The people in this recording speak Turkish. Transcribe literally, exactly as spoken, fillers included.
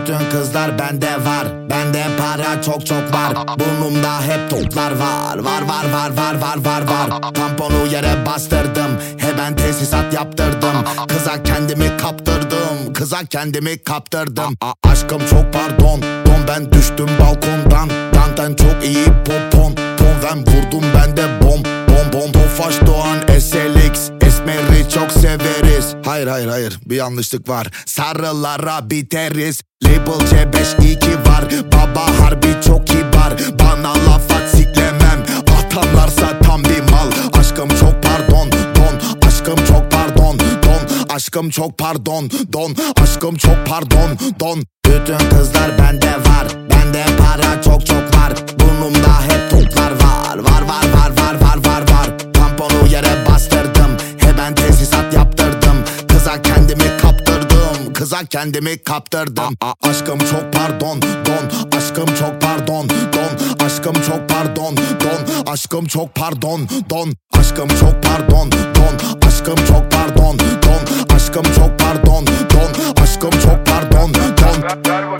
Bütün kızlar bende var, bende para çok çok var. Burnumda hep toplar var, var var var var var var var. Tamponu yere bastırdım, hemen tesisat yaptırdım. Kıza kendimi kaptırdım, kıza kendimi kaptırdım. A aşkım çok pardon, don ben düştüm balkondan. Danten çok iyi popon, ton ben vurdum ben de bom bom bom. Tofaş Doğan S L X, esmeri çok severiz. Hayır hayır hayır, bir yanlışlık var. Sarılara biteriz. Label C beş iki var, baba harbi çok kibar. Bana laf at siklemem, atanlarsa tam bir mal. Aşkım çok pardon don, aşkım çok pardon don. Aşkım çok pardon don, aşkım çok pardon don. Bütün kızlar bende var, bende para çok çok var. Burnumda hep toplar var, var var var var var var var. Tamponu yere bastırdım, hemen tesisat yaptırdım. Kıza kendimi kaptırdım, kıza kendimi kaptırdım. A aşkım çok pardon don, aşkım çok pardon don. Aşkım çok pardon don, aşkım çok pardon don. Aşkım çok pardon don, aşkım çok pardon don. Aşkım çok pardon don, aşkım çok pardon don.